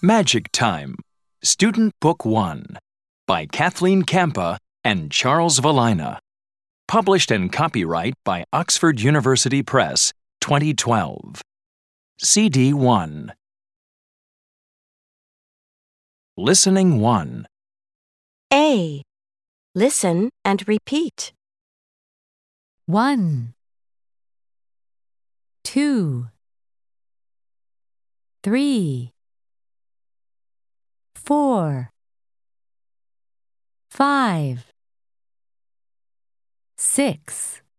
Magic Time, Student Book 1 by Kathleen Campa and Charles Valina. Published and copyright by Oxford University Press, 2012. CD 1. Listening 1. A. Listen and repeat. 1, 2, 3, 4, 5, 6,